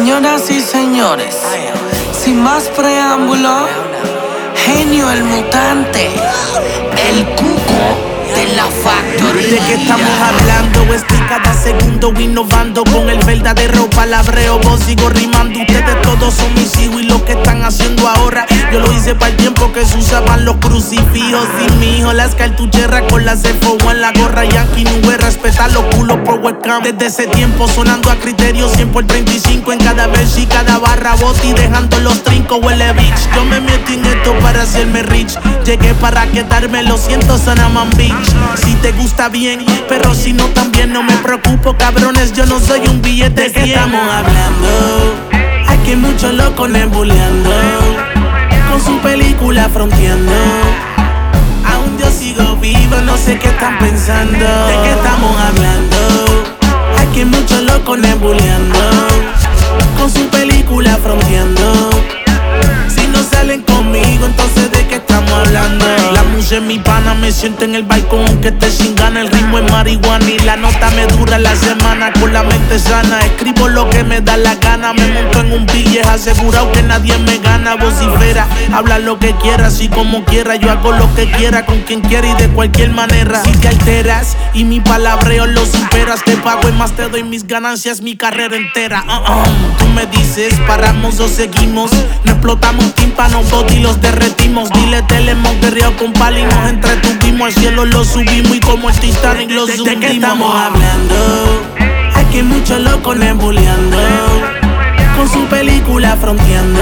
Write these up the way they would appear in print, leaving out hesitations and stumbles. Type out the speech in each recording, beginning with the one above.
Señoras y señores, sin más preámbulo, Genio el mutante, el cuco de la factoría. ¿De qué estamos hablando? Estoy cada segundo innovando con el verdadero palabreo. Vos sigo rimando, ustedes todos son mis hijos y lo que están haciendo ahora yo lo hice para el tiempo que se usaban los crucifijos. Y mi hijo las cartucheras con las C4 en la gorra yankee nube, respetar los culos por webcam. Desde ese tiempo sonando a criterio 100 por 35 en cada verso y cada barra boti, dejando los trincos huele bitch. Yo me metí en esto para hacerme rich, llegué para quedarme, lo siento Sanaman Beach. Si te gusta bien, pero si no también no me preocupo, cabrones, yo no soy un billete. ¿De qué estamos hablando? Aquí hay muchos locos nebuleando, con su película fronteando. Aún yo sigo vivo, no sé qué están pensando. ¿De qué estamos hablando? Aquí hay muchos locos nebuleando, con su película fronteando. Si no salen conmigo, entonces ¿de qué estamos hablando? La musa es mi pana, me siento en el balcón aunque esté sin gana. El ritmo es marihuana y la nota me dura la semana. Con la mente sana, escribo lo que me da la gana. Me monto en un billete asegurado que nadie me gana. Vocifera, habla lo que quieras y como quiera. Yo hago lo que quiera, con quien quiera y de cualquier manera. Si te alteras y mi palabreo lo superas, te pago y más te doy mis ganancias, mi carrera entera. Tú me dices, paramos o seguimos. No explotamos tímpanos, body los derretimos. Dile Telemonterreo con pali, nos entretuvimos. Al cielo lo subimos y como el Titanic lo subimos. ¿De qué estamos hablando? Aquí hay muchos locos nebuleando, con su película fronteando.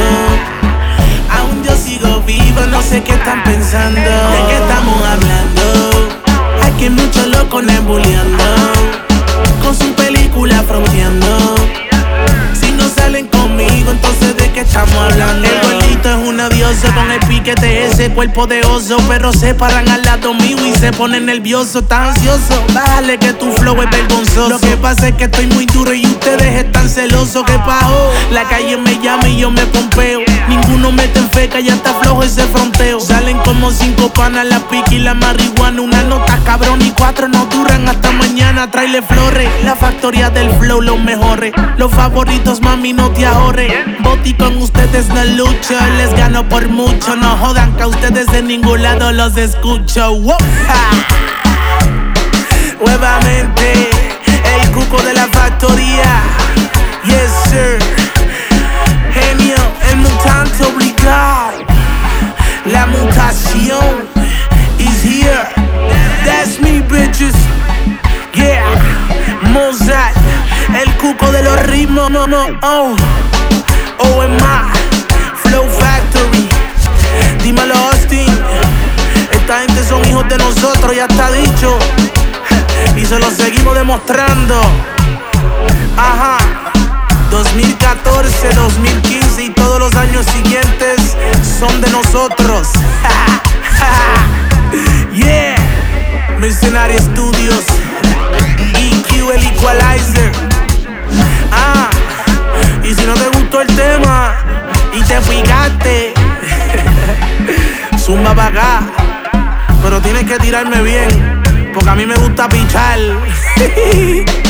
Aún yo sigo vivo, no sé qué están pensando. ¿De qué estamos hablando? Aquí hay muchos locos nebuleando, con su película fronteando. Si no salen conmigo, entonces ¿de qué estamos hablando? El gordito es una diosa con el piquete, ese cuerpo de oso, pero se paran al lado mío y se ponen nervioso. ¿Estás ansioso? Bájale que tu flow es vergonzoso. Lo que pasa es que estoy muy duro y ustedes están celosos. ¿Qué pasó? La calle me llama y yo me pompeo. Ninguno mete en feca, ya está flojo ese fronteo. Salen como 5 panas, la pica y la marihuana. Una nota cabrón y 4 no duran hasta mañana. Tráele flores, la factoría del flow, los mejores. Los favoritos, mami, no te ahorres. Boti con ustedes no lucho, les gano por mucho. No jodan que a ustedes de ningún lado los escucho. Wow. Nuevamente, el cuco de la factoría. Yes, sir. Genio, el mutante obligado. La mutación is here. That's me, bitches. Yeah, Mozart, el cuco de los ritmos. OMA, Flow Factory. Dímelo, Austin. Esta gente son hijos de nosotros, ya está dicho. Y se lo seguimos demostrando. Ajá. 2014, 2015 y todos los años siguientes son de nosotros. Yeah. Mercenary Studios, EQ el Equalizer. Y si no te gustó el tema y te picaste, zumba pa' acá. Pero tienes que tirarme bien, porque a mí me gusta pichar.